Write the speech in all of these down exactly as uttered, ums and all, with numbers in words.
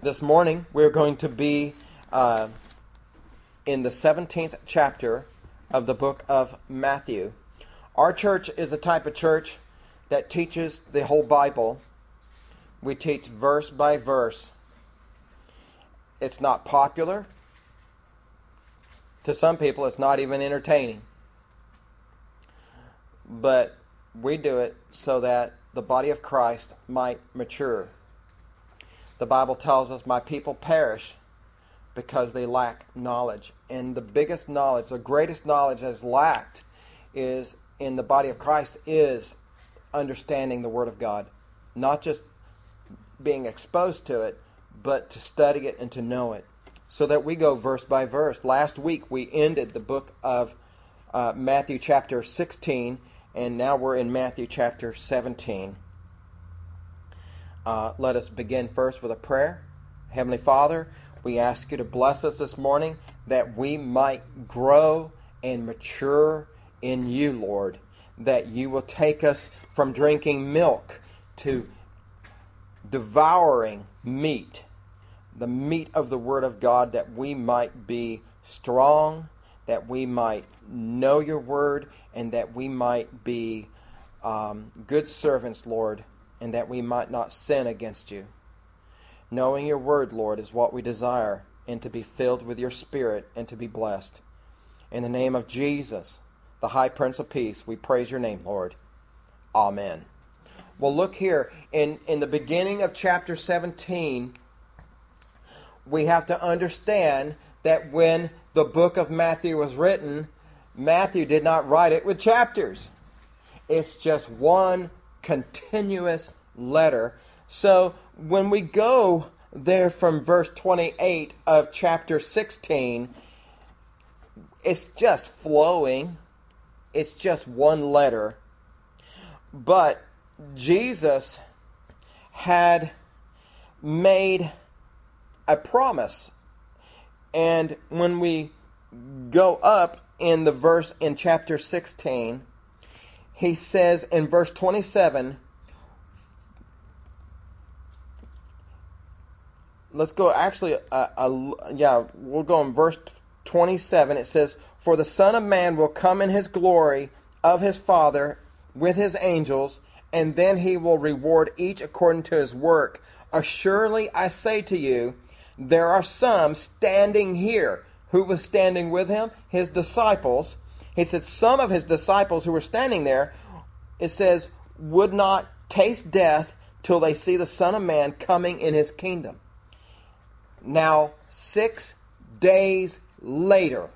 This morning we're going to be uh, in the seventeenth chapter of the book of Matthew. Our church is a type of church that teaches the whole Bible. We teach verse by verse. It's not popular. To some people it's not even entertaining. But we do it so that the body of Christ might mature. The Bible tells us, my people perish because they lack knowledge. And the biggest knowledge, the greatest knowledge that is lacked is in the body of Christ is understanding the Word of God. Not just being exposed to it, but to study it and to know it. So that we go verse by verse. Last week we ended the book of uh, Matthew chapter sixteen, and now we're in Matthew chapter seventeen. Uh, let us begin first with a prayer. Heavenly Father, we ask you to bless us this morning that we might grow and mature in you, Lord. That you will take us from drinking milk to devouring meat, the meat of the Word of God, that we might be strong, that we might know your Word, and that we might be um, good servants, Lord, and that we might not sin against you. Knowing your Word, Lord, is what we desire, and to be filled with your Spirit and to be blessed. In the name of Jesus, the High Prince of Peace, we praise your name, Lord. Amen. Well, look here. In, in the beginning of chapter seventeen, we have to understand that when the book of Matthew was written, Matthew did not write it with chapters. It's just one continuous letter. So when we go there from verse twenty-eight of chapter sixteen, it's just flowing. It's just one letter. But Jesus had made a promise. And when we go up in the verse in chapter sixteen, he says in verse twenty-seven, let's go actually, uh, uh, yeah, we'll go in verse twenty-seven. It says, "For the Son of Man will come in his glory of his Father with his angels, and then he will reward each according to his work. Assuredly, I say to you, there are some standing here." Who was standing with him? His disciples. He said some of his disciples who were standing there, it says, would not taste death till they see the Son of Man coming in his kingdom. Now, six days later,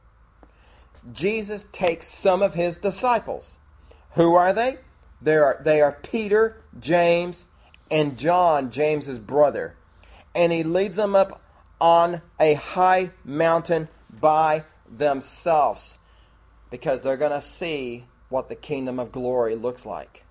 Jesus takes some of his disciples. Who are they? They are, they are Peter, James, and John, James's brother. And he leads them up on a high mountain by themselves, because they're going to see what the kingdom of glory looks like.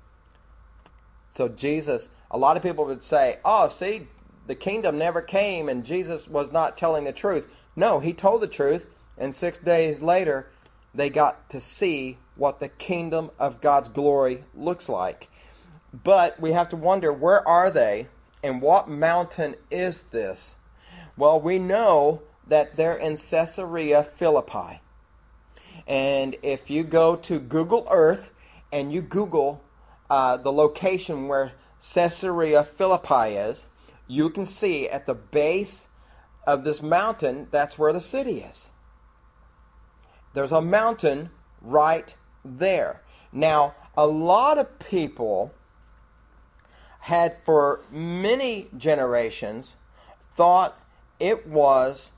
So Jesus, a lot of people would say, oh, see, the kingdom never came and Jesus was not telling the truth. No, he told the truth, and six days later, they got to see what the kingdom of God's glory looks like. But we have to wonder, where are they, and what mountain is this? Well, we know that they're in Caesarea Philippi. And if you go to Google Earth and you Google uh, the location where Caesarea Philippi is, you can see at the base of this mountain, that's where the city is. There's a mountain right there. Now, a lot of people had for many generations thought it was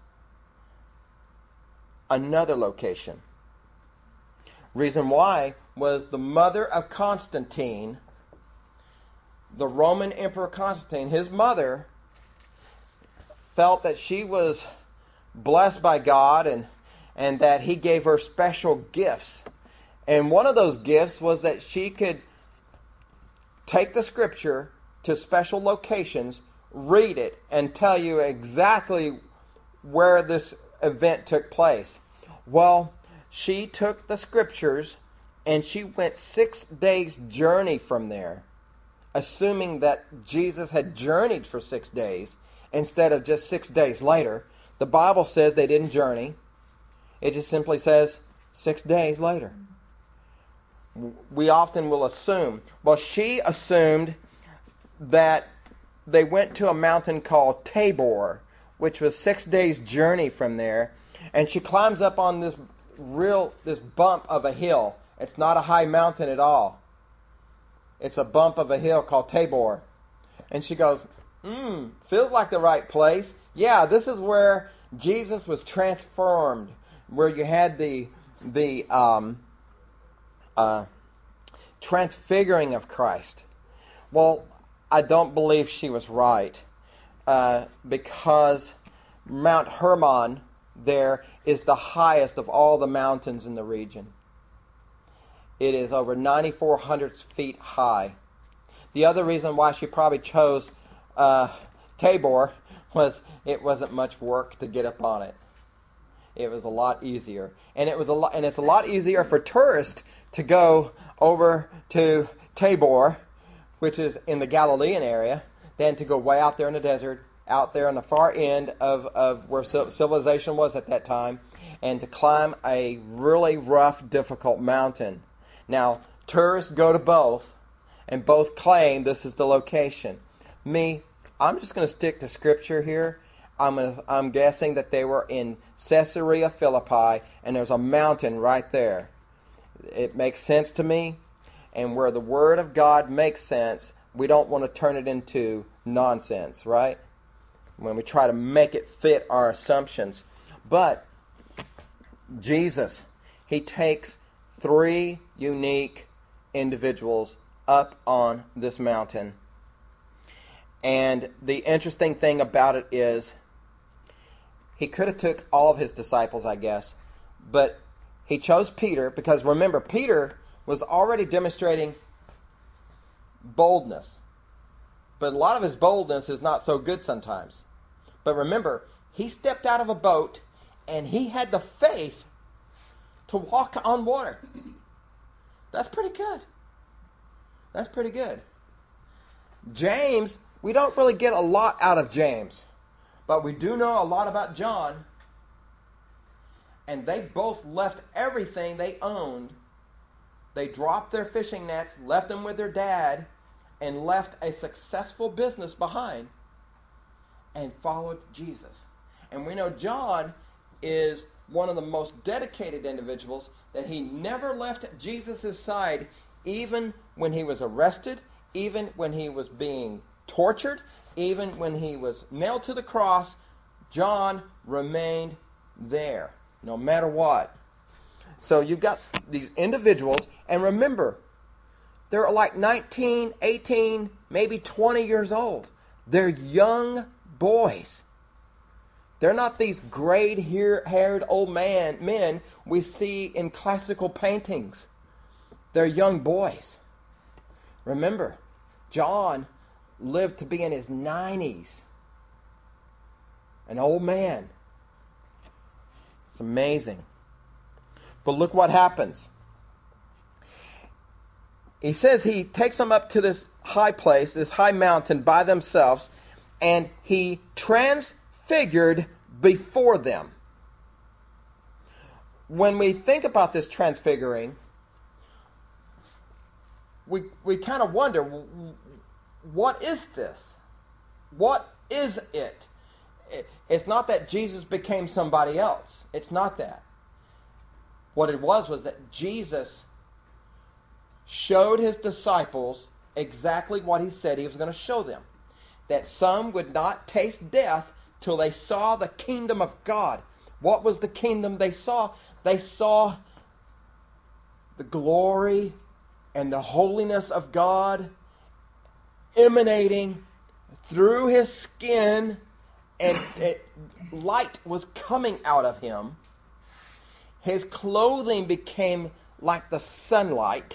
another location. Reason why was the mother of Constantine, the Roman Emperor Constantine, his mother felt that she was blessed by God and, and that he gave her special gifts. And one of those gifts was that she could take the scripture to special locations, read it, and tell you exactly where this event took place. Well, she took the scriptures and she went six days' journey from there, assuming that Jesus had journeyed for six days, instead of just six days later. The Bible says they didn't journey. It just simply says six days later. We often will assume. Well, she assumed that they went to a mountain called Tabor, which was six days' journey from there. And she climbs up on this real, this bump of a hill. It's not a high mountain at all. It's a bump of a hill called Tabor. And she goes, hmm, feels like the right place. Yeah, this is where Jesus was transformed, where you had the the um, uh, transfiguring of Christ. Well, I don't believe she was right, uh, because Mount Hermon there is the highest of all the mountains in the region. It is over nine thousand four hundred feet high. The other reason why she probably chose uh, Tabor was it wasn't much work to get up on it. It was a lot easier, and it was a lot, and it's a lot easier for tourists to go over to Tabor, which is in the Galilean area, than to go way out there in the desert, out there on the far end of, of where civilization was at that time, and to climb a really rough, difficult mountain. Now, tourists go to both, and both claim this is the location. Me, I'm just going to stick to Scripture here. I'm gonna, I'm guessing that they were in Caesarea Philippi, and there's a mountain right there. It makes sense to me, and where the Word of God makes sense, we don't want to turn it into nonsense, right? When we try to make it fit our assumptions. But Jesus, He takes three unique individuals up on this mountain. And the interesting thing about it is, He could have took all of His disciples, I guess, but He chose Peter because, remember, Peter was already demonstrating boldness. But a lot of his boldness is not so good sometimes. But remember, he stepped out of a boat and he had the faith to walk on water. That's pretty good. That's pretty good. James, we don't really get a lot out of James, but we do know a lot about John. And they both left everything they owned. They dropped their fishing nets, left them with their dad, and left a successful business behind and followed Jesus. And we know John is one of the most dedicated individuals, that he never left Jesus' side even when he was arrested, even when he was being tortured, even when he was nailed to the cross. John remained there no matter what. So you've got these individuals, and remember, they're like nineteen, eighteen, maybe twenty years old. They're young boys. They're not these gray-haired old man men we see in classical paintings. They're young boys. Remember, John lived to be in his nineties. An old man. It's amazing. But look what happens. He says he takes them up to this high place, this high mountain by themselves, and he transfigured before them. When we think about this transfiguring, we we kind of wonder, what is this? What is it? It's not that Jesus became somebody else. It's not that. What it was was that Jesus showed his disciples exactly what he said he was going to show them. That some would not taste death till they saw the kingdom of God. What was the kingdom they saw? They saw the glory and the holiness of God emanating through his skin, and it, light was coming out of him. His clothing became like the sunlight.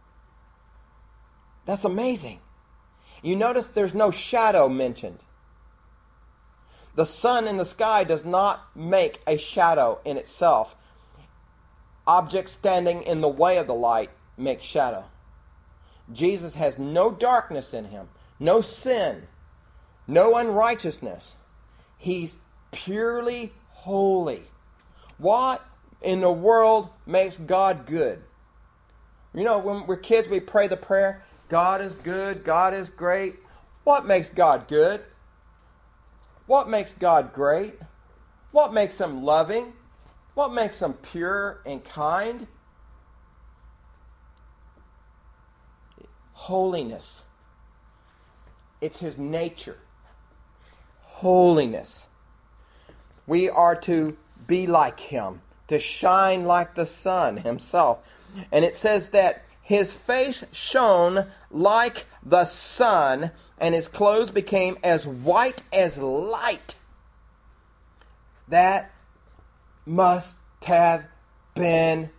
That's amazing. You notice there's no shadow mentioned. The sun in the sky does not make a shadow in itself. Objects standing in the way of the light make shadow. Jesus has no darkness in him, no sin. no unrighteousness. He's purely holy. What in the world makes God good? You know, when we're kids, we pray the prayer, God is good, God is great. What makes God good? What makes God great? What makes Him loving? What makes Him pure and kind? Holiness. It's His nature. Holiness. We are to be like Him, to shine like the sun Himself. And it says that His face shone like the sun, and His clothes became as white as light. That must have been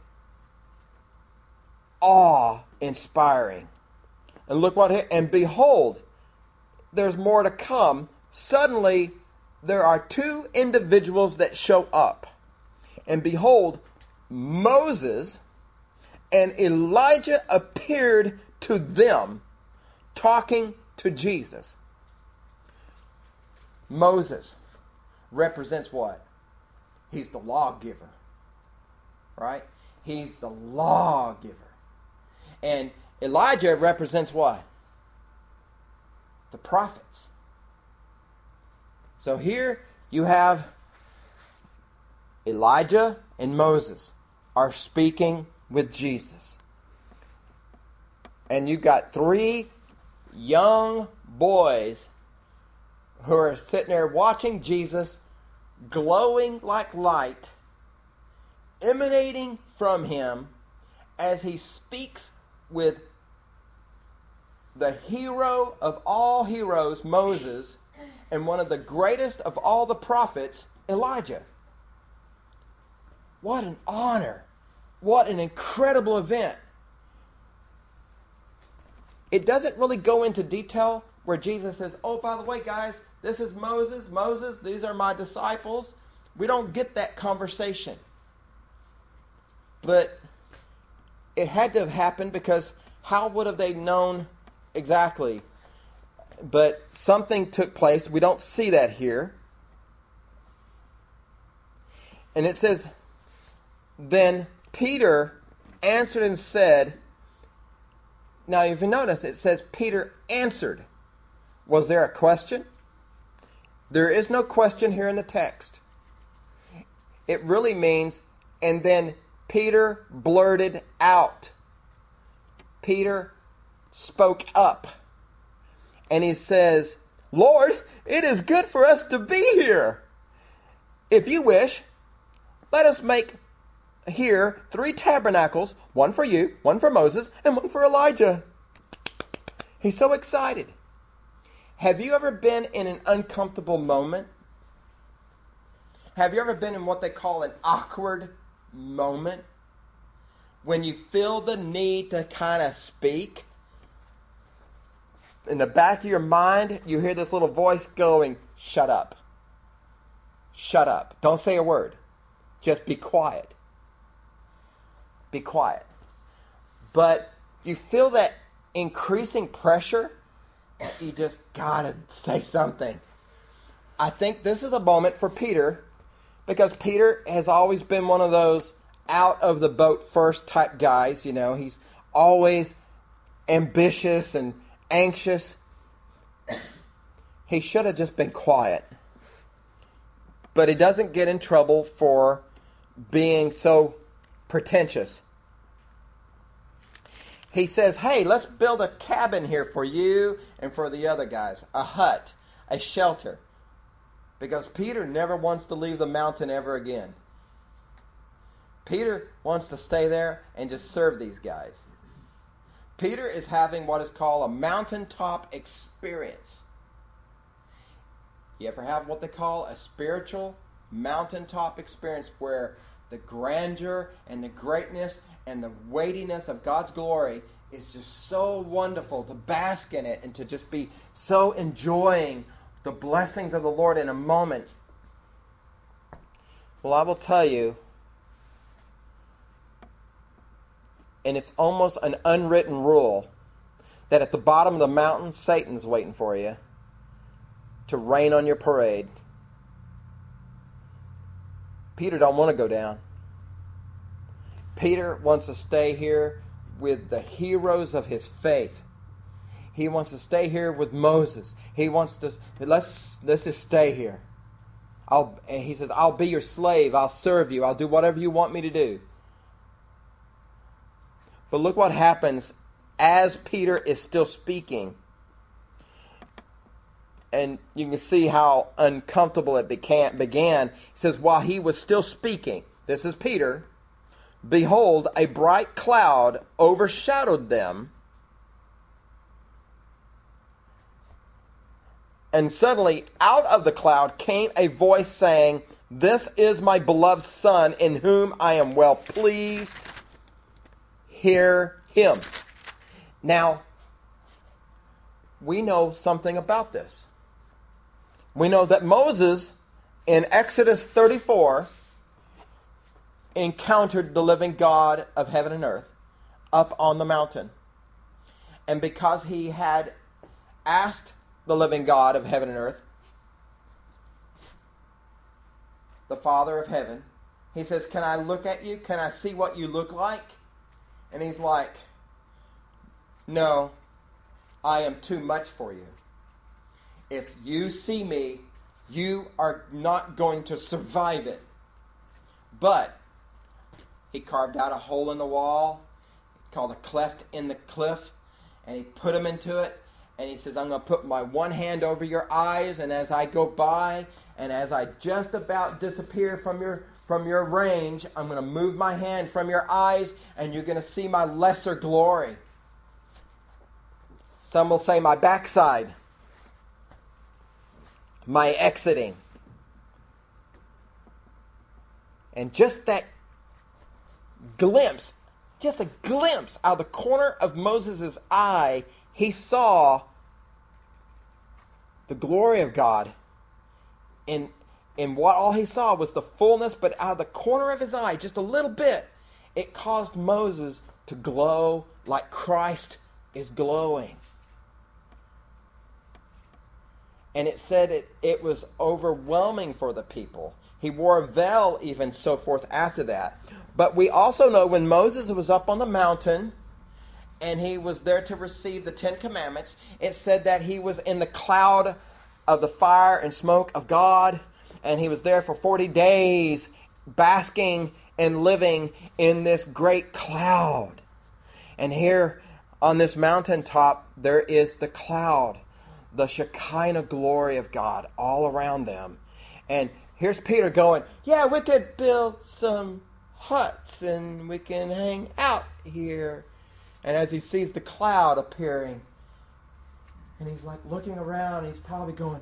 awe-inspiring. And look what, and behold, there's more to come. Suddenly, there are two individuals that show up. And behold, Moses and Elijah appeared to them, talking to Jesus. Moses represents what? He's the lawgiver. Right? He's the lawgiver. And Elijah represents what? The prophets. So here you have Elijah and Moses are speaking with Jesus. And you've got three young boys who are sitting there watching Jesus, glowing like light, emanating from Him as He speaks with the hero of all heroes, Moses, and one of the greatest of all the prophets, Elijah. What an honor. What an incredible event. It doesn't really go into detail where Jesus says, oh, by the way, guys, this is Moses. Moses, these are my disciples. We don't get that conversation. But it had to have happened, because how would have they known exactly? But something took place. We don't see that here. And it says, then Peter answered and said, now if you notice, it says Peter answered. Was there a question? There is no question here in the text. It really means, and then Peter blurted out. Peter spoke up. And he says, Lord, it is good for us to be here. If you wish, let us make here three tabernacles, one for you, one for Moses, and one for Elijah. He's so excited. Have you ever been in an uncomfortable moment? Have you ever been in what they call an awkward moment? When you feel the need to kind of speak? In the back of your mind, you hear this little voice going, shut up. Shut up. Don't say a word. Just be quiet. Be quiet. But you feel that increasing pressure. You just gotta say something. I think this is a moment for Peter, because Peter has always been one of those out of the boat first type guys. You know, he's always ambitious and anxious. He should have just been quiet. But he doesn't get in trouble for being so pretentious. He says, hey, let's build a cabin here for you and for the other guys. A hut, a shelter. Because Peter never wants to leave the mountain ever again. Peter wants to stay there and just serve these guys. Peter is having what is called a mountaintop experience. You ever have what they call a spiritual mountaintop experience, where the grandeur and the greatness and the weightiness of God's glory is just so wonderful to bask in it and to just be so enjoying the blessings of the Lord in a moment? Well, I will tell you, and it's almost an unwritten rule, that at the bottom of the mountain, Satan's waiting for you. to rain on your parade. Peter don't want to go down. Peter wants to stay here with the heroes of his faith. He wants to stay here with Moses. He wants to, let's, let's just stay here. I'll, and he says, I'll be your slave. I'll serve you. I'll do whatever you want me to do. But look what happens as Peter is still speaking. And you can see how uncomfortable it began. began. It says, while he was still speaking, this is Peter, behold, a bright cloud overshadowed them. And suddenly, out of the cloud came a voice saying, this is my beloved Son, in whom I am well pleased. Hear him. Now, we know something about this. We know that Moses, in Exodus thirty-four, encountered the living God of heaven and earth up on the mountain. And because he had asked the living God of heaven and earth, the Father of heaven, he says, can I look at you? Can I see what you look like? And he's like, no, I am too much for you. If you see me, you are not going to survive it. But he carved out a hole in the wall, called a cleft in the cliff, and he put him into it. And he says, I'm going to put my one hand over your eyes, and as I go by, and as I just about disappear from your from your range, I'm going to move my hand from your eyes, and you're going to see my lesser glory. Some will say my backside, my exiting. And just that glimpse, just a glimpse out of the corner of Moses' eye, he saw the glory of God. In, in what all he saw was the fullness, but out of the corner of his eye, just a little bit, it caused Moses to glow like Christ is glowing. And it said it, it was overwhelming for the people. He wore a veil even so forth after that. But we also know when Moses was up on the mountain and he was there to receive the Ten Commandments, it said that he was in the cloud of the fire and smoke of God, and he was there for forty days basking and living in this great cloud. And here on this mountaintop there is the cloud, the Shekinah glory of God all around them. And here's Peter going, yeah, we could build some huts and we can hang out here. And as he sees the cloud appearing, and he's like looking around, he's probably going,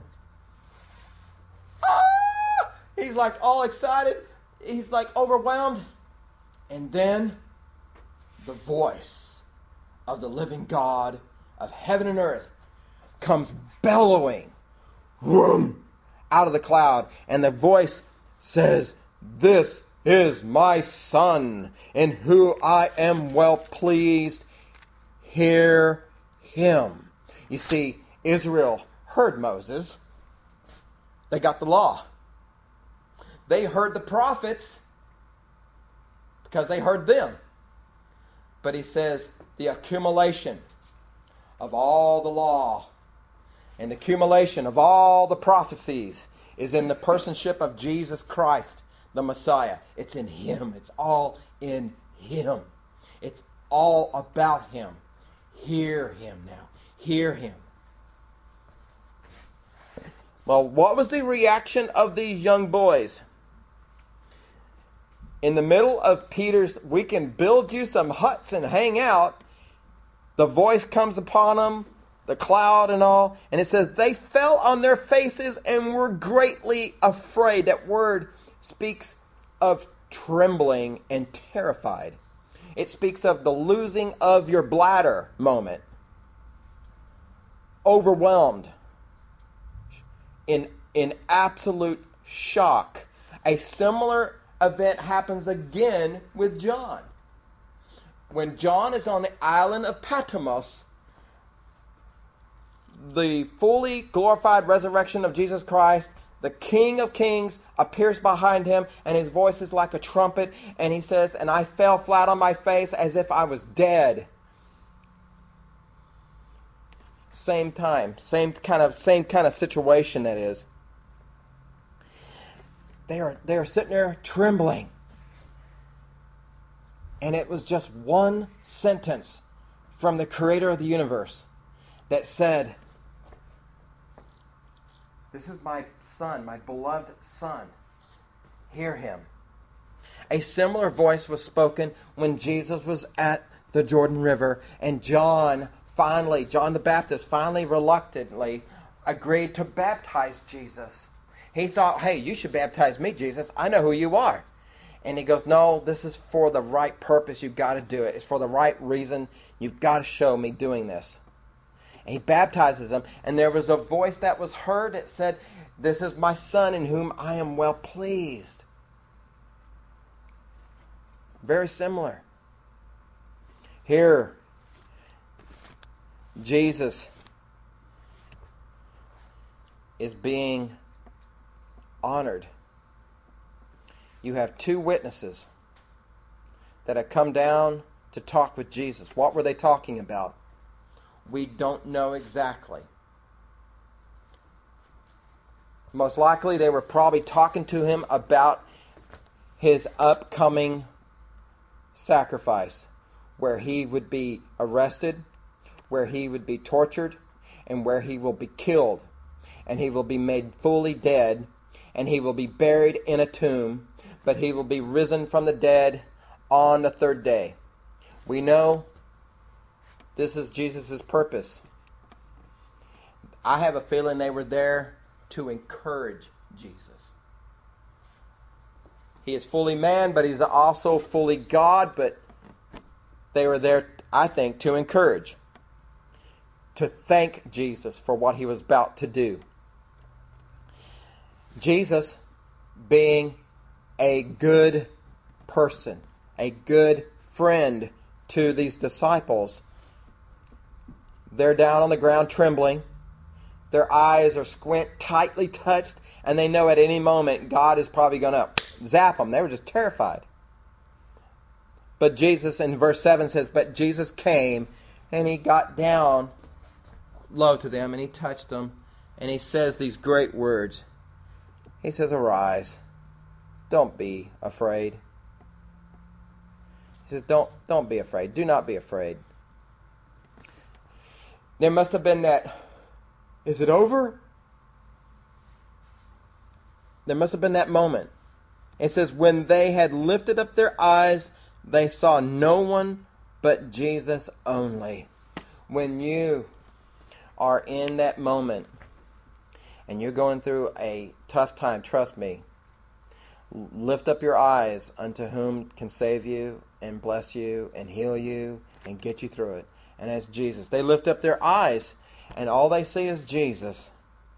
ah! He's like all excited. He's like overwhelmed. And then the voice of the living God of heaven and earth comes bellowing, whoom, out of the cloud. And the voice says, this is my Son, in whom I am well pleased. Hear him. You see, Israel heard Moses. They got the law. They heard the prophets because they heard them. But he says the accumulation of all the law and the accumulation of all the prophecies is in the personship of Jesus Christ, the Messiah. It's in him. It's all in him. It's all about him. Hear him now. Hear him. Well, what was the reaction of these young boys? In the middle of Peter's, we can build you some huts and hang out, the voice comes upon them, the cloud and all, and it says they fell on their faces and were greatly afraid. That word speaks of trembling and terrified. It speaks of the losing of your bladder moment. Overwhelmed. In, in absolute shock. A similar event happens again with John. When John is on the island of Patmos, the fully glorified resurrection of Jesus Christ, the King of Kings appears behind him, and his voice is like a trumpet, and he says, and I fell flat on my face as if I was dead. Same time, same kind of same kind of situation that is. They are they are sitting there trembling. And it was just one sentence from the creator of the universe that said, this is my son, my beloved son. Hear him. A similar voice was spoken when Jesus was at the Jordan River, and John finally, John the Baptist finally reluctantly agreed to baptize Jesus. He thought, hey, you should baptize me, Jesus. I know who you are. And he goes, no, this is for the right purpose. You've got to do it. It's for the right reason. You've got to show me doing this. And he baptizes him. And there was a voice that was heard that said, this is my son in whom I am well pleased. Very similar. Here, Jesus is being honored. You have two witnesses that have come down to talk with Jesus. What were they talking about? We don't know exactly. Most likely they were probably talking to him about his upcoming sacrifice, where he would be arrested, where he would be tortured, and where he will be killed. And he will be made fully dead, and he will be buried in a tomb, but he will be risen from the dead on the third day. We know this is Jesus' purpose. I have a feeling they were there to encourage Jesus. He is fully man, but he's also fully God, but they were there, I think, to encourage, to thank Jesus for what he was about to do. Jesus being a good person, a good friend to these disciples. They're down on the ground trembling. Their eyes are squint, tightly touched, and they know at any moment God is probably going to zap them. They were just terrified. But Jesus, in verse seven says, but Jesus came and he got down low to them and he touched them and he says these great words. He says, arise. Don't be afraid. He says, don't, don't be afraid. Do not be afraid. There must have been that, is it over? There must have been that moment. It says, when they had lifted up their eyes, they saw no one but Jesus only. When you are in that moment and you're going through a tough time, trust me, lift up your eyes unto whom can save you and bless you and heal you and get you through it. And that's Jesus. They lift up their eyes and all they see is Jesus.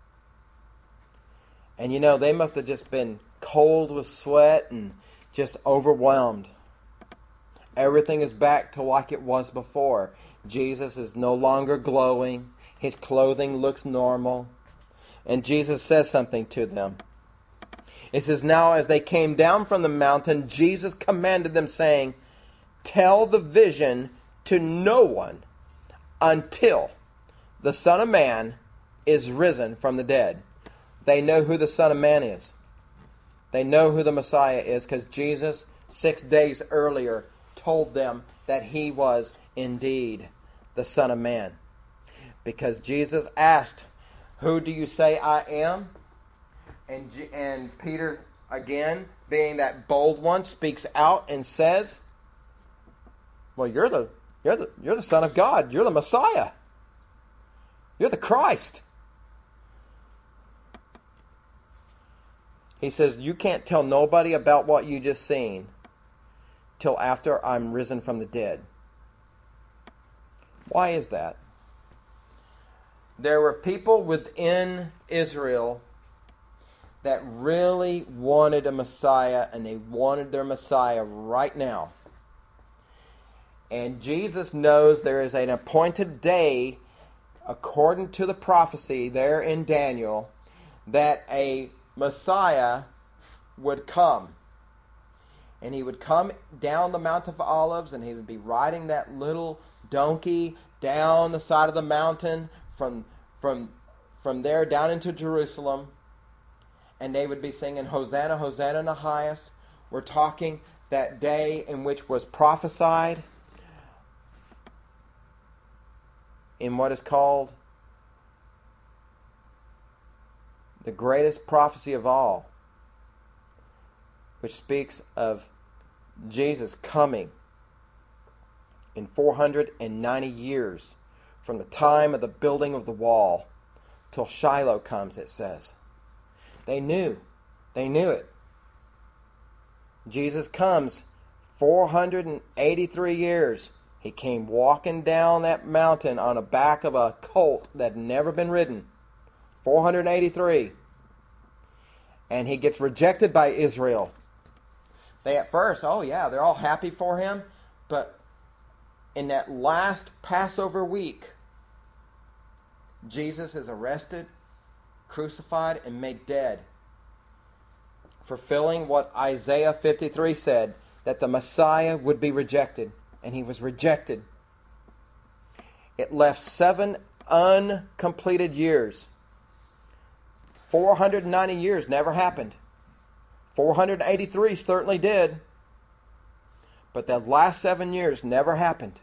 And you know, they must have just been cold with sweat and just overwhelmed. Everything is back to like it was before. Jesus is no longer glowing. His clothing looks normal. And Jesus says something to them. It says, now as they came down from the mountain, Jesus commanded them, saying, tell the vision to no one until the Son of Man is risen from the dead. They know who the Son of Man is. They know who the Messiah is because Jesus, six days earlier, told them that he was indeed the Son of Man. Because Jesus asked, who do you say I am? And, G- and Peter, again, being that bold one, speaks out and says, well, you're the, you're the, you're the Son of God. You're the Messiah. You're the Christ. He says, you can't tell nobody about what you just seen till after I'm risen from the dead. Why is that? There were people within Israel that really wanted a Messiah, and they wanted their Messiah right now. And Jesus knows there is an appointed day according to the prophecy there in Daniel, that a Messiah would come. And he would come down the Mount of Olives, and he would be riding that little donkey down the side of the mountain from from from there down into Jerusalem. And they would be singing, Hosanna, Hosanna in the highest. We're talking that day in which was prophesied in what is called the greatest prophecy of all, which speaks of Jesus coming in four hundred ninety years from the time of the building of the wall till Shiloh comes, it says. They knew. They knew it. Jesus comes four hundred eighty-three years. He came walking down that mountain on the back of a colt that had never been ridden. four hundred eighty-three. And he gets rejected by Israel. They at first, oh yeah, they're all happy for him. But in that last Passover week, Jesus is arrested, crucified, and made dead, fulfilling what Isaiah fifty-three said, that the Messiah would be rejected. And he was rejected. It left seven uncompleted years. four hundred ninety years never happened. four hundred eighty-three certainly did. But the last seven years never happened.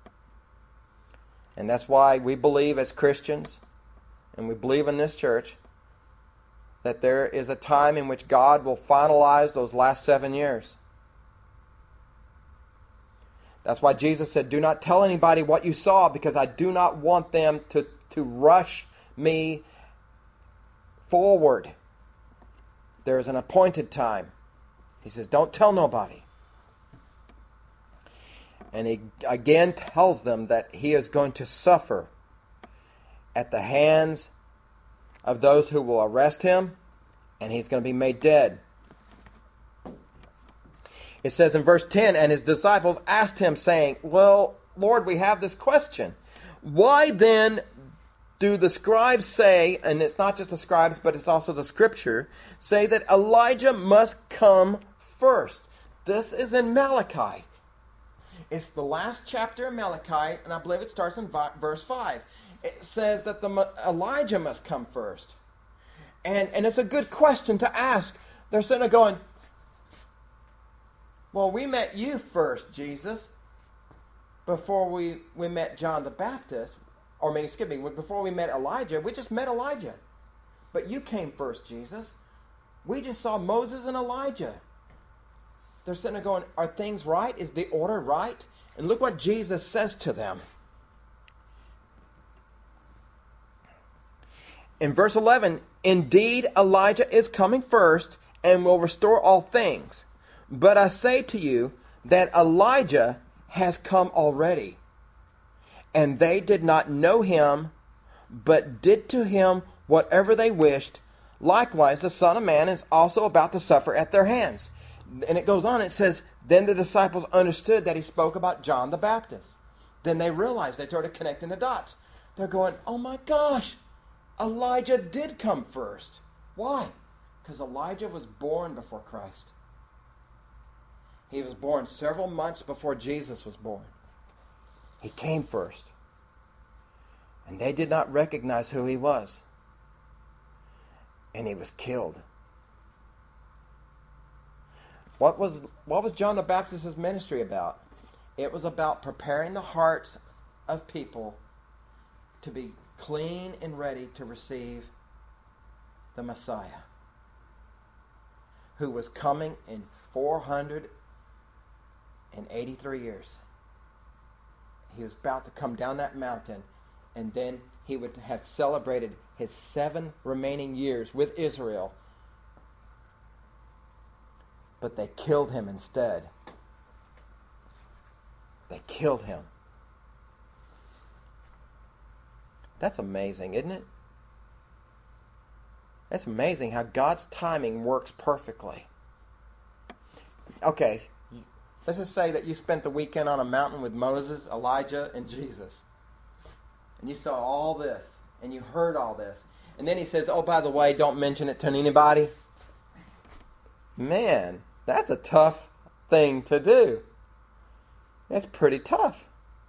And that's why we believe as Christians, and we believe in this church, that there is a time in which God will finalize those last seven years. That's why Jesus said, do not tell anybody what you saw, because I do not want them to, to rush me forward. There is an appointed time. He says, don't tell nobody. And he again tells them that he is going to suffer at the hands of those who will arrest him, and he's going to be made dead. It says in verse ten, and his disciples asked him, saying, well, Lord, we have this question. Why then do the scribes say, and it's not just the scribes, but it's also the scripture, say that Elijah must come first? This is in Malachi. It's the last chapter of Malachi, and I believe it starts in verse five. It says that the Elijah must come first. And, and it's a good question to ask. They're sitting there going, well, we met you first, Jesus, before we, we met John the Baptist. Or, excuse me, before we met Elijah. We just met Elijah. But you came first, Jesus. We just saw Moses and Elijah. They're sitting there going, are things right? Is the order right? And look what Jesus says to them. In verse eleven, indeed Elijah is coming first and will restore all things. But I say to you that Elijah has come already. And they did not know him, but did to him whatever they wished. Likewise, the Son of Man is also about to suffer at their hands. And it goes on, it says, then the disciples understood that he spoke about John the Baptist. Then they realized, they started connecting the dots. They're going, oh my gosh, Elijah did come first. Why? Because Elijah was born before Christ. He was born several months before Jesus was born. He came first. And they did not recognize who he was. And he was killed. What was what was John the Baptist's ministry about? It was about preparing the hearts of people to be clean and ready to receive the Messiah, who was coming in four hundred eighty-three years. He was about to come down that mountain, and then he would have celebrated his seven remaining years with Israel. But they killed him instead. They killed him. That's amazing, isn't it? That's amazing how God's timing works perfectly. Okay, let's just say that you spent the weekend on a mountain with Moses, Elijah, and Jesus. and you saw all this, and you heard all this. And then he says, oh, by the way, don't mention it to anybody. Man, that's a tough thing to do. That's pretty tough.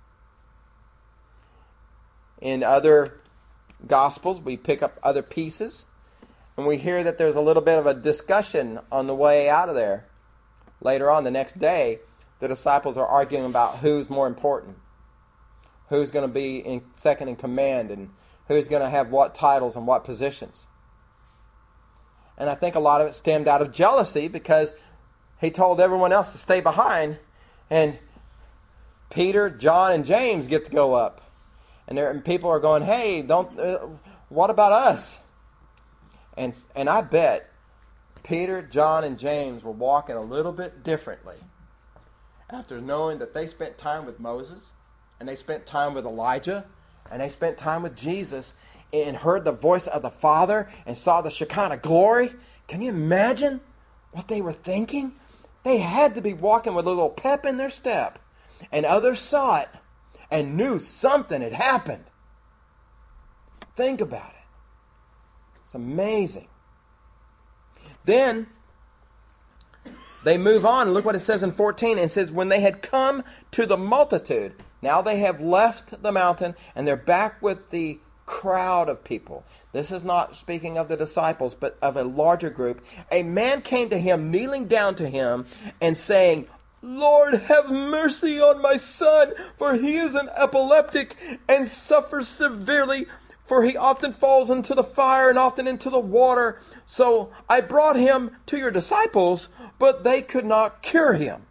In other Gospels, we pick up other pieces, and we hear that there's a little bit of a discussion on the way out of there. Later on, the next day, the disciples are arguing about who's more important, who's going to be in second in command, and who's going to have what titles and what positions. And I think a lot of it stemmed out of jealousy, because he told everyone else to stay behind, and Peter, John, and James get to go up. And, there, and people are going, hey, don't. Uh, what about us? And and I bet Peter, John, and James were walking a little bit differently after knowing that they spent time with Moses, and they spent time with Elijah, and they spent time with Jesus, and heard the voice of the Father, and saw the Shekinah glory. Can you imagine what they were thinking? They had to be walking with a little pep in their step. And others saw it and knew something had happened. Think about it. It's amazing. Then they move on. Look what it says in fourteen. It says, when they had come to the multitude, now they have left the mountain and they're back with the crowd of people. This is not speaking of the disciples, but of a larger group. A man came to him, kneeling down to him and saying, Lord, have mercy on my son, for he is an epileptic and suffers severely, for he often falls into the fire and often into the water. So I brought him to your disciples, but they could not cure him.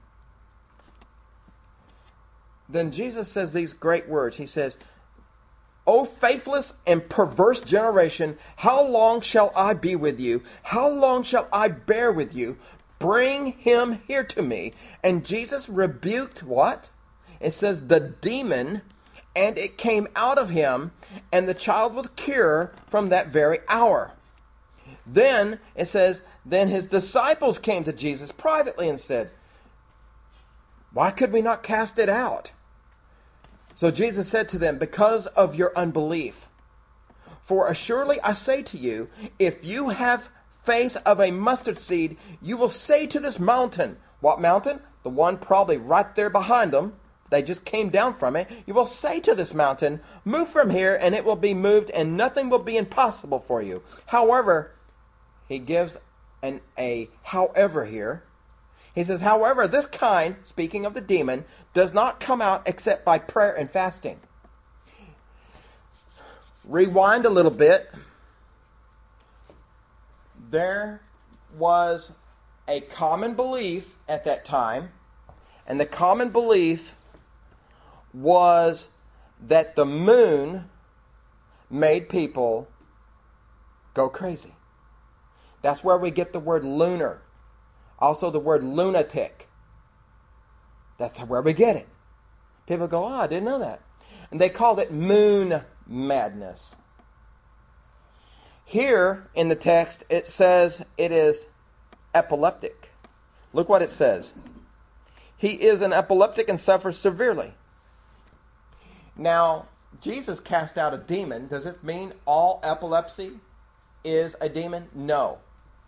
Then Jesus says these great words. He says, O faithless and perverse generation, how long shall I be with you? How long shall I bear with you? Bring him here to me. And Jesus rebuked what? It says the demon, and it came out of him, and the child was cured from that very hour. Then it says, then his disciples came to Jesus privately and said, why could we not cast it out? So Jesus said to them, because of your unbelief. For assuredly I say to you, if you have faith of a mustard seed, you will say to this mountain. What mountain? The one probably right there behind them. They just came down from it. You will say to this mountain, move from here, and it will be moved, and nothing will be impossible for you. However, he gives an a however here. He says, however, this kind, speaking of the demon, does not come out except by prayer and fasting. Rewind a little bit. There was a common belief at that time, and the common belief was that the moon made people go crazy. That's where we get the word lunar. Also the word lunatic. That's where we get it. People go, oh, I didn't know that. And they called it moon madness. Here in the text, it says it is epileptic. Look what it says. He is an epileptic and suffers severely. Now, Jesus cast out a demon. Does it mean all epilepsy is a demon? No.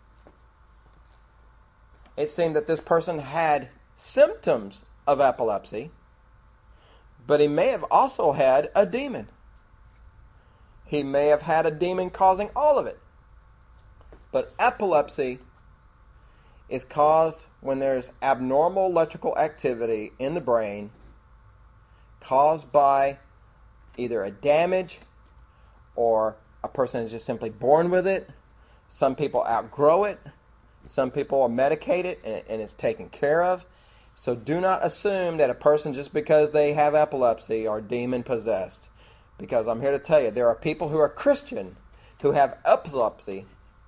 It seemed that this person had symptoms of epilepsy, but he may have also had a demon. He may have had a demon causing all of it. But epilepsy is caused when there's abnormal electrical activity in the brain caused by either a damage or a person is just simply born with it. Some people outgrow it. Some people are medicated and, and it's taken care of. So do not assume that a person, just because they have epilepsy, are demon possessed. Because I'm here to tell you, there are people who are Christian who have epilepsy,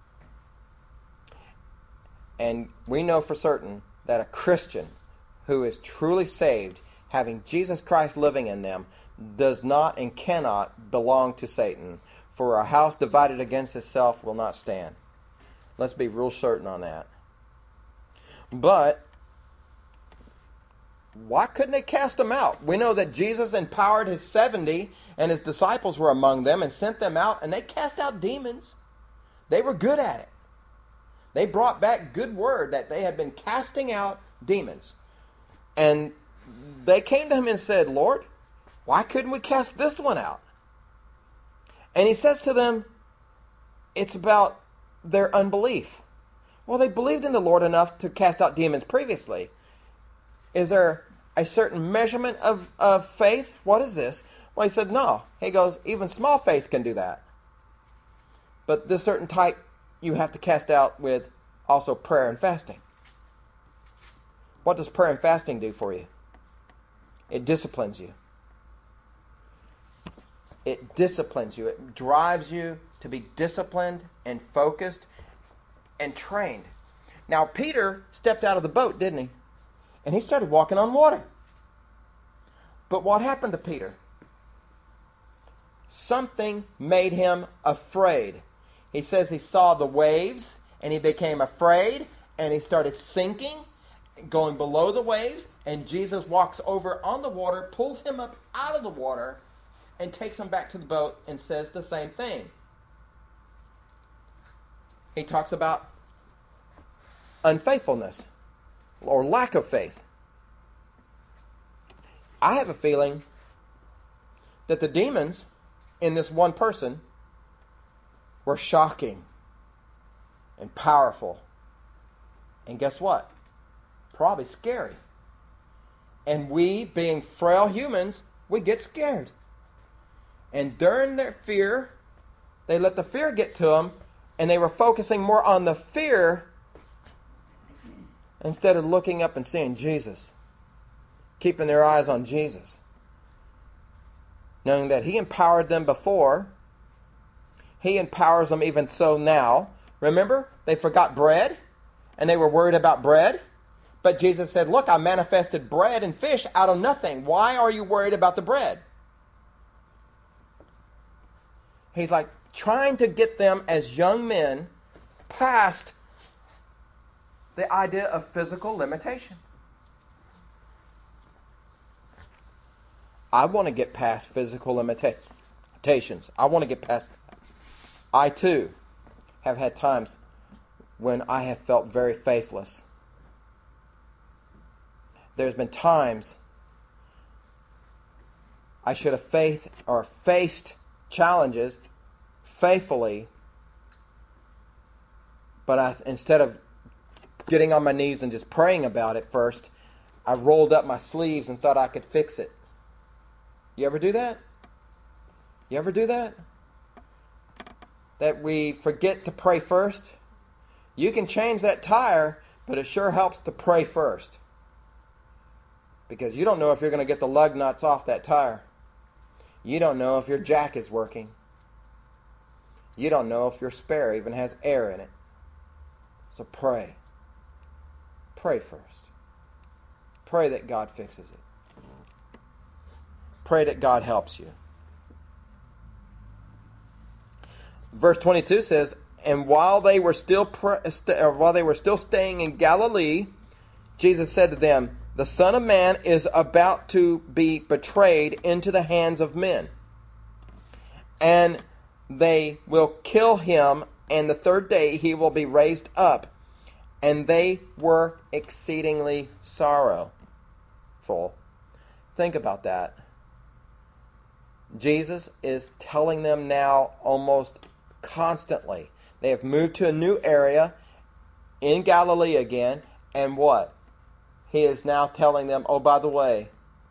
and we know for certain that a Christian who is truly saved, having Jesus Christ living in them, does not and cannot belong to Satan. For a house divided against itself will not stand. Let's be real certain on that. But why couldn't they cast them out? We know that Jesus empowered his seventy and his disciples were among them and sent them out, and they cast out demons. They were good at it. They brought back good word that they had been casting out demons. And they came to him and said, Lord, why couldn't we cast this one out? And he says to them, it's about their unbelief. Well, they believed in the Lord enough to cast out demons previously. Is there a certain measurement of, of faith? What is this? Well, he said, no. He goes, even small faith can do that. But this certain type you have to cast out with also prayer and fasting. What does prayer and fasting do for you? It disciplines you. It disciplines you. It drives you to be disciplined and focused and trained. Now, Peter stepped out of the boat, didn't he? And he started walking on water. But what happened to Peter? Something made him afraid. He says he saw the waves and he became afraid and he started sinking, going below the waves, and Jesus walks over on the water, pulls him up out of the water, and takes him back to the boat and says the same thing. He talks about unfaithfulness or lack of faith. I have a feeling that the demons in this one person were shocking and powerful. And guess what? Probably scary. And we, being frail humans, we get scared. And during their fear, they let the fear get to them, and they were focusing more on the fear instead of looking up and seeing Jesus. Keeping their eyes on Jesus. Knowing that he empowered them before, he empowers them even so now. Remember, they forgot bread, and they were worried about bread. But Jesus said, look, I manifested bread and fish out of nothing. Why are you worried about the bread? He's like trying to get them as young men past the idea of physical limitation. I want to get past physical limitations. I want to get past that. I too have had times when I have felt very faithless. There's been times I should have faith or faced challenges faithfully, but I, instead of getting on my knees and just praying about it first, I rolled up my sleeves and thought I could fix it. You ever do that? You ever do that? That we forget to pray first? You can change that tire, but it sure helps to pray first. Because you don't know if you're going to get the lug nuts off that tire. You don't know if your jack is working. You don't know if your spare even has air in it. So pray. Pray first. Pray that God fixes it. Pray that God helps you. Verse twenty-two says, and while they were still pre- st- or while they were still staying in Galilee, Jesus said to them, the Son of Man is about to be betrayed into the hands of men. And they will kill him, and the third day he will be raised up. And they were exceedingly sorrowful. Think about that. Jesus is telling them now almost constantly. They have moved to a new area in Galilee again, and what? He is now telling them, oh, by the way,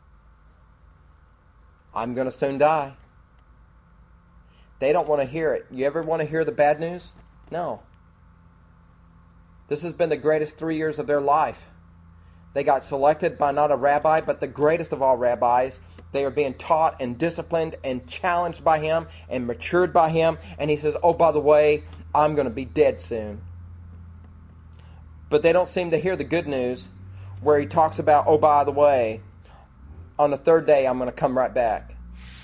I'm going to soon die. They don't want to hear it. You ever want to hear the bad news? No. This has been the greatest three years of their life. They got selected by not a rabbi, but the greatest of all rabbis. They are being taught and disciplined and challenged by him and matured by him. And he says, oh, by the way, I'm going to be dead soon. But they don't seem to hear the good news where he talks about, oh, by the way, on the third day I'm going to come right back.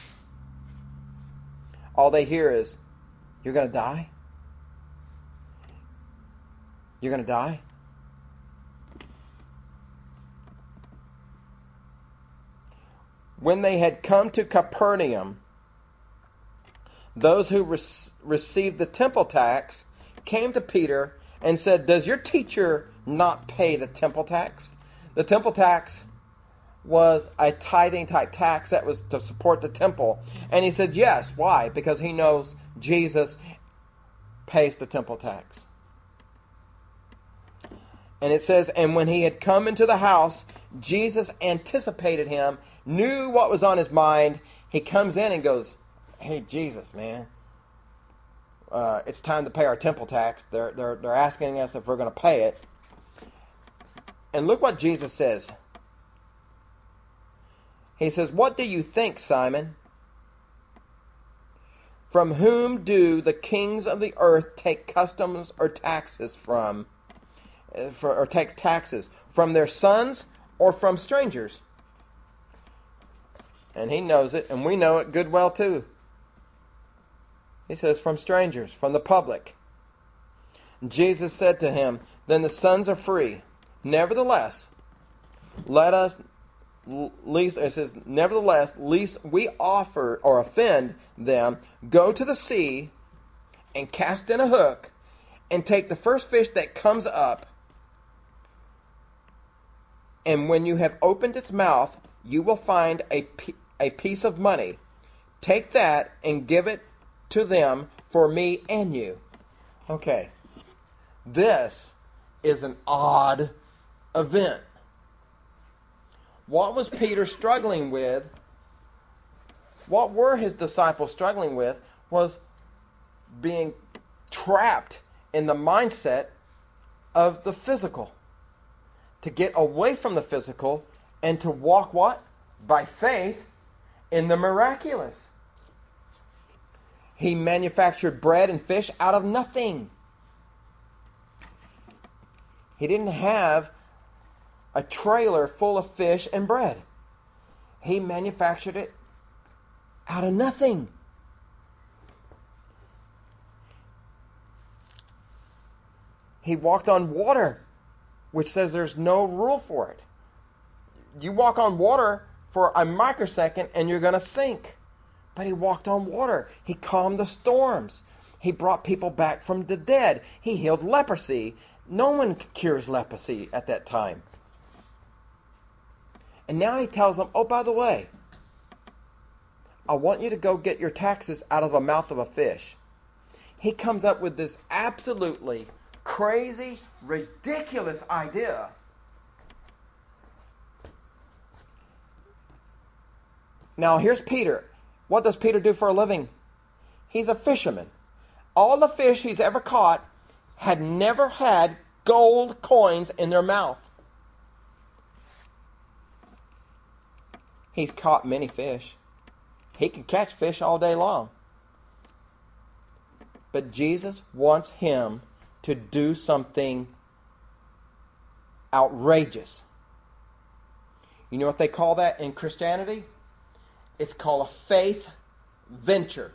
All they hear is, you're going to die? You're going to die? When they had come to Capernaum, those who re- received the temple tax came to Peter and said, "Does your teacher not pay the temple tax?" The temple tax was a tithing type tax that was to support the temple. And he said, yes. Why? Because he knows Jesus pays the temple tax. And it says, and when he had come into the house, Jesus anticipated him, knew what was on his mind. He comes in and goes, "Hey, Jesus, man, uh, it's time to pay our temple tax. They're, they're, they're asking us if we're going to pay it." And look what Jesus says. He says, "What do you think, Simon? From whom do the kings of the earth take customs or taxes from, uh, for, or take taxes? From their sons or from strangers?" And he knows it, and we know it good well too. He says, "From strangers, from the public." Jesus said to him, "Then the sons are free. Nevertheless, let us least it says, nevertheless, least we offer or offend them, go to the sea and cast in a hook and take the first fish that comes up. And when you have opened its mouth, you will find a, a piece of money. Take that and give it to them for me and you." Okay. This is an odd event. What was Peter struggling with? What were his disciples struggling with was being trapped in the mindset of the physical. To get away from the physical and to walk what? By faith in the miraculous. He manufactured bread and fish out of nothing. He didn't have a trailer full of fish and bread. He manufactured it out of nothing. He walked on water, which says there's no rule for it. You walk on water for a microsecond and you're going to sink. But he walked on water. He calmed the storms. He brought people back from the dead. He healed leprosy. No one cures leprosy at that time. And now he tells them, "Oh, by the way, I want you to go get your taxes out of the mouth of a fish." He comes up with this absolutely crazy, ridiculous idea. Now, here's Peter. What does Peter do for a living? He's a fisherman. All the fish he's ever caught had never had gold coins in their mouth. He's caught many fish. He can catch fish all day long. But Jesus wants him to do something outrageous. You know what they call that in Christianity? It's called a faith venture.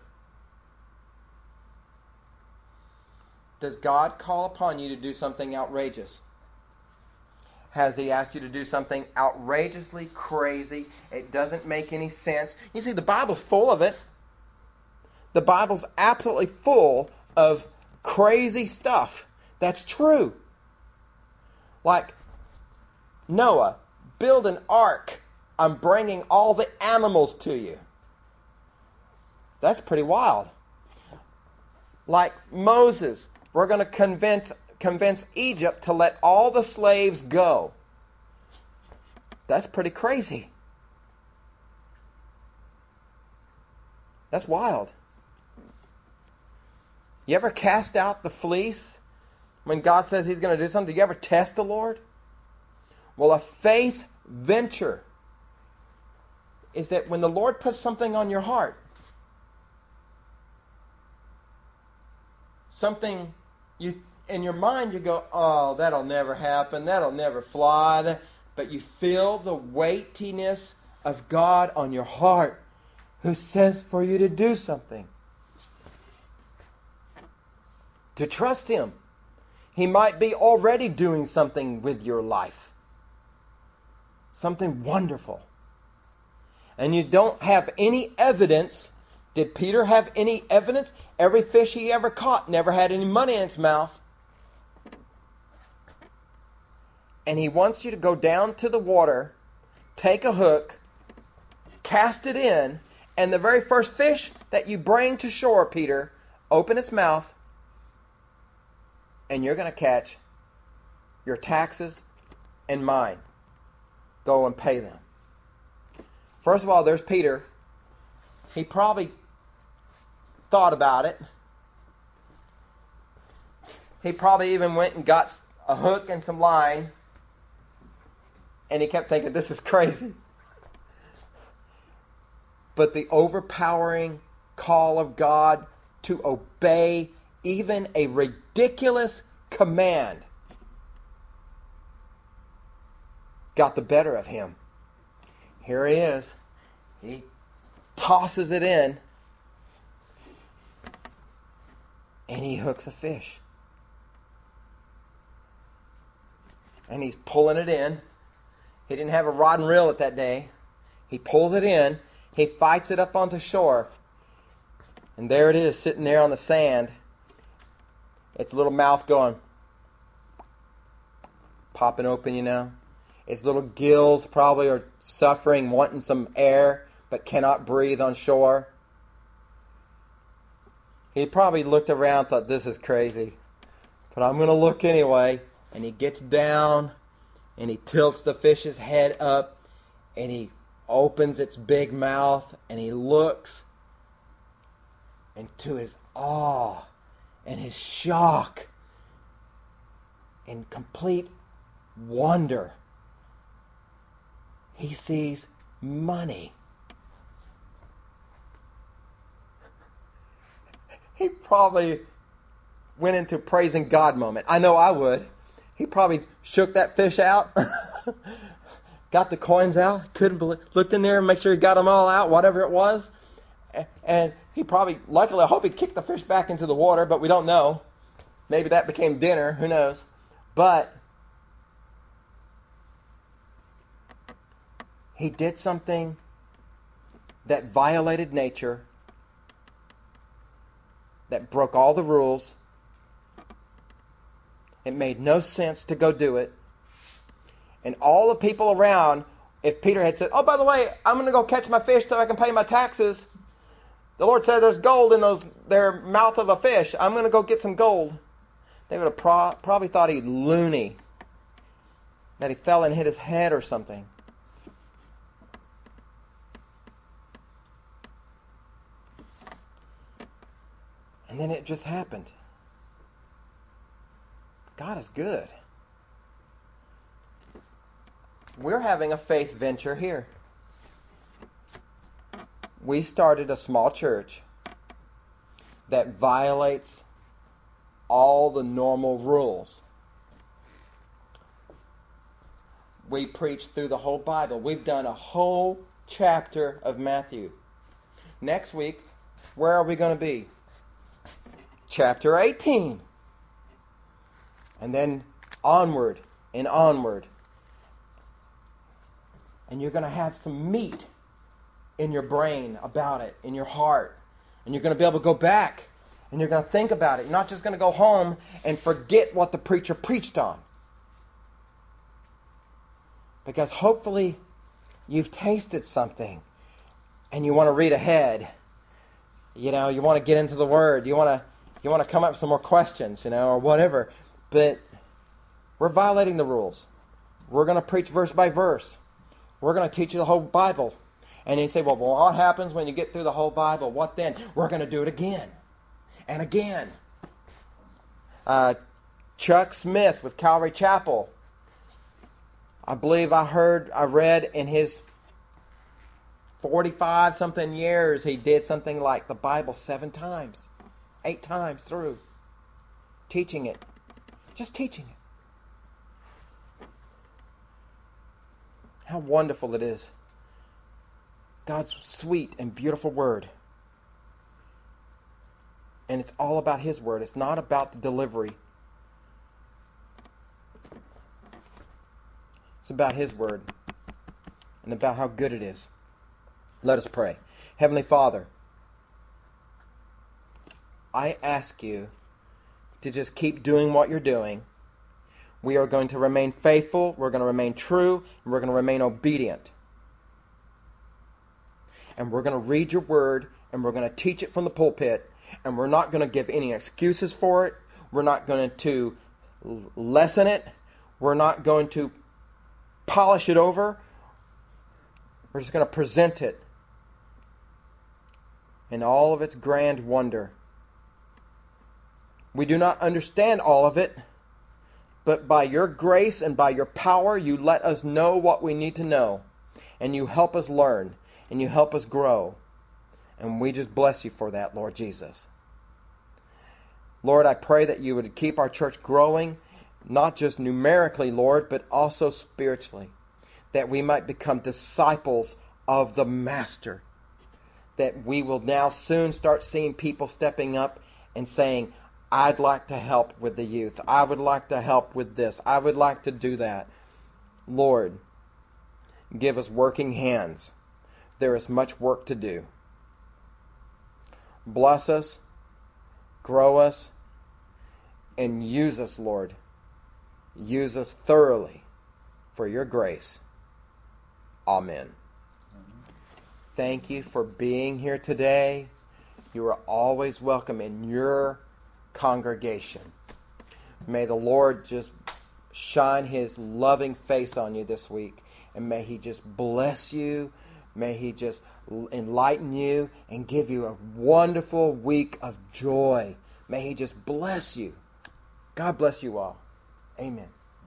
Does God call upon you to do something outrageous? Has he asked you to do something outrageously crazy? It doesn't make any sense. You see, the Bible's full of it. The Bible's absolutely full of crazy stuff that's true. Like, Noah, build an ark. I'm bringing all the animals to you. That's pretty wild. Like Moses, we're going to convince convince Egypt to let all the slaves go. That's pretty crazy. That's wild. You ever cast out the fleece when God says he's going to do something? Do you ever test the Lord? Well, a faith venture is that when the Lord puts something on your heart, something you in your mind, you go, "Oh, that'll never happen. That'll never fly." But you feel the weightiness of God on your heart who says for you to do something. To trust him. He might be already doing something with your life. Something wonderful. and you don't have any evidence. Did Peter have any evidence? Every fish he ever caught never had any money in its mouth. And he wants you to go down to the water, take a hook, cast it in, and the very first fish that you bring to shore, Peter, open its mouth, and you're going to catch your taxes and mine. Go and pay them. First of all, there's Peter. He probably thought about it. He probably even went and got a hook and some line. And he kept thinking, this is crazy. But the overpowering call of God to obey even a ridiculous command got the better of him. Here he is. He tosses it in. And he hooks a fish. And he's pulling it in. He didn't have a rod and reel at that day. He pulls it in. He fights it up onto shore. And there it is, sitting there on the sand. Its little mouth going, popping open, you know. Its little gills probably are suffering, wanting some air, but cannot breathe on shore. He probably looked around and thought, this is crazy. But I'm going to look anyway. And he gets down, and he tilts the fish's head up, and he opens its big mouth, and he looks. And to his awe and his shock and complete wonder, he sees money. He probably went into praising God moment. I know I would. He probably shook that fish out, got the coins out, couldn't believe, looked in there and make sure he got them all out, whatever it was. And he probably, luckily, I hope he kicked the fish back into the water, but we don't know. Maybe that became dinner, who knows. But he did something that violated nature, that broke all the rules. It made no sense to go do it. And all the people around, if Peter had said, oh, by the way, I'm going to go catch my fish so I can pay my taxes. The Lord said there's gold in those their mouth of a fish. I'm going to go get some gold. They would have pro- probably thought he loony, that he fell and hit his head or something. And then it just happened. God is good. We're having a faith venture here. We started a small church that violates all the normal rules. We preach through the whole Bible. We've done a whole chapter of Matthew. Next week, where are we going to be? Chapter eighteen. And then onward and onward. And you're going to have some meat in your brain about it, in your heart. And you're going to be able to go back and you're going to think about it. You're not just going to go home and forget what the preacher preached on. Because hopefully you've tasted something and you want to read ahead. You know, you want to get into the Word. You want to you want to come up with some more questions, you know, or whatever. But we're violating the rules. We're going to preach verse by verse. We're going to teach you the whole Bible. And you say, well, well, what happens when you get through the whole Bible? What then? We're going to do it again and again. Uh, Chuck Smith with Calvary Chapel. I believe I heard, I read in his forty-five something years, he did something like the Bible seven times, eight times through, teaching it, just teaching it. How wonderful it is. God's sweet and beautiful Word. And it's all about His Word. It's not about the delivery. It's about His Word and about how good it is. Let us pray. Heavenly Father, I ask you to just keep doing what you're doing. We are going to remain faithful, we're going to remain true, and we're going to remain obedient. And we're going to read your word, and we're going to teach it from the pulpit, and we're not going to give any excuses for it. We're not going to lessen it. We're not going to polish it over. We're just going to present it in all of its grand wonder. We do not understand all of it, but by your grace and by your power, you let us know what we need to know. And you help us learn. And you help us grow. And we just bless you for that, Lord Jesus. Lord, I pray that you would keep our church growing, not just numerically, Lord, but also spiritually. That we might become disciples of the Master. That we will now soon start seeing people stepping up and saying, I'd like to help with the youth. I would like to help with this. I would like to do that. Lord, give us working hands. There is much work to do. Bless us, grow us, and use us, Lord. Use us thoroughly for your grace. Amen. Thank you for being here today. You are always welcome in your congregation. May the Lord just shine His loving face on you this week, and may He just bless you. May He just enlighten you and give you a wonderful week of joy. May He just bless you. God bless you all. Amen.